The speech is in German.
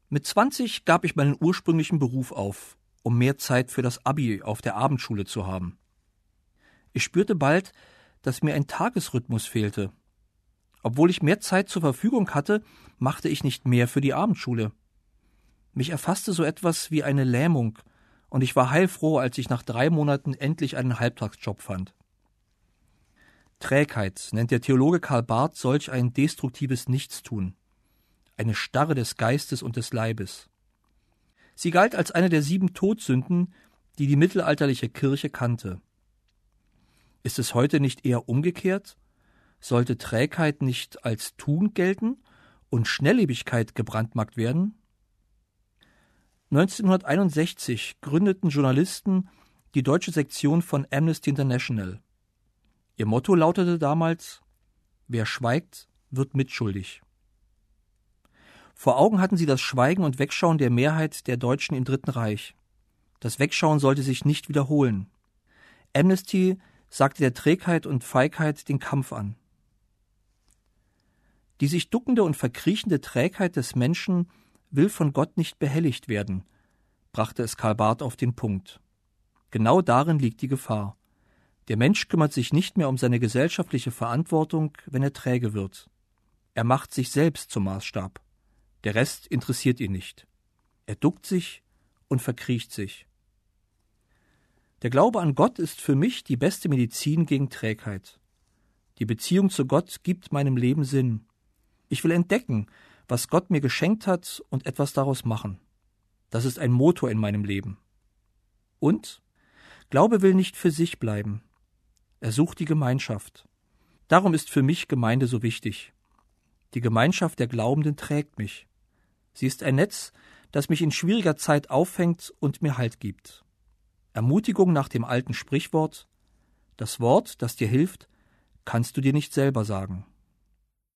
Mit 20 gab ich meinen ursprünglichen Beruf auf, um mehr Zeit für das Abi auf der Abendschule zu haben. Ich spürte bald, dass mir ein Tagesrhythmus fehlte. Obwohl ich mehr Zeit zur Verfügung hatte, machte ich nicht mehr für die Abendschule. Mich erfasste so etwas wie eine Lähmung, und ich war heilfroh, als ich nach 3 Monaten endlich einen Halbtagsjob fand. Trägheit nennt der Theologe Karl Barth solch ein destruktives Nichtstun, eine Starre des Geistes und des Leibes. Sie galt als eine der 7 Todsünden, die die mittelalterliche Kirche kannte. Ist es heute nicht eher umgekehrt? Sollte Trägheit nicht als Tugend gelten und Schnelllebigkeit gebrandmarkt werden? 1961 gründeten Journalisten die deutsche Sektion von Amnesty International. Ihr Motto lautete damals: Wer schweigt, wird mitschuldig. Vor Augen hatten sie das Schweigen und Wegschauen der Mehrheit der Deutschen im Dritten Reich. Das Wegschauen sollte sich nicht wiederholen. Amnesty sagte der Trägheit und Feigheit den Kampf an. Die sich duckende und verkriechende Trägheit des Menschen will von Gott nicht behelligt werden, brachte es Karl Barth auf den Punkt. Genau darin liegt die Gefahr. Der Mensch kümmert sich nicht mehr um seine gesellschaftliche Verantwortung, wenn er träge wird. Er macht sich selbst zum Maßstab. Der Rest interessiert ihn nicht. Er duckt sich und verkriecht sich. Der Glaube an Gott ist für mich die beste Medizin gegen Trägheit. Die Beziehung zu Gott gibt meinem Leben Sinn. Ich will entdecken, was Gott mir geschenkt hat, und etwas daraus machen. Das ist ein Motor in meinem Leben. Und Glaube will nicht für sich bleiben. Er sucht die Gemeinschaft. Darum ist für mich Gemeinde so wichtig. Die Gemeinschaft der Glaubenden trägt mich. Sie ist ein Netz, das mich in schwieriger Zeit auffängt und mir Halt gibt. Ermutigung nach dem alten Sprichwort: Das Wort, das dir hilft, kannst du dir nicht selber sagen.